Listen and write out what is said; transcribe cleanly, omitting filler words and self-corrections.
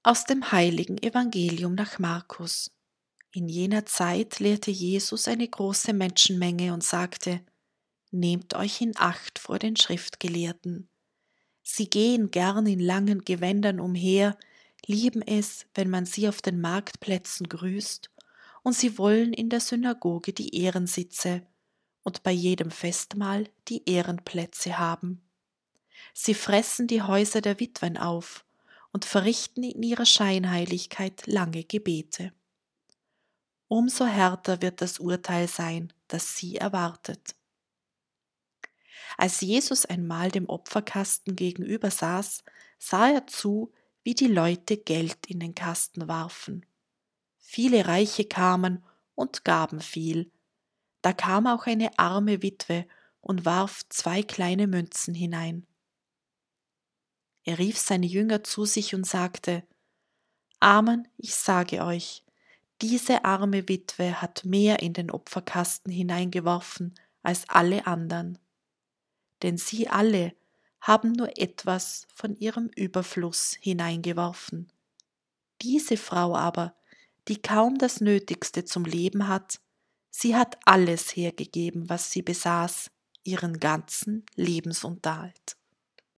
Aus dem heiligen Evangelium nach Markus. In jener Zeit lehrte Jesus eine große Menschenmenge und sagte: Nehmt euch in Acht vor den Schriftgelehrten. Sie gehen gern in langen Gewändern umher, lieben es, wenn man sie auf den Marktplätzen grüßt, und sie wollen in der Synagoge die Ehrensitze und bei jedem Festmahl die Ehrenplätze haben. Sie fressen die Häuser der Witwen auf und verrichten in ihrer Scheinheiligkeit lange Gebete. Umso härter wird das Urteil sein, das sie erwartet. Als Jesus einmal dem Opferkasten gegenüber saß, sah er zu, wie die Leute Geld in den Kasten warfen. Viele Reiche kamen und gaben viel. Da kam auch eine arme Witwe und warf 2 kleine Münzen hinein. Er rief seine Jünger zu sich und sagte: Amen, ich sage euch, diese arme Witwe hat mehr in den Opferkasten hineingeworfen als alle anderen. Denn sie alle haben nur etwas von ihrem Überfluss hineingeworfen. Diese Frau aber, die kaum das Nötigste zum Leben hat, sie hat alles hergegeben, was sie besaß, ihren ganzen Lebensunterhalt.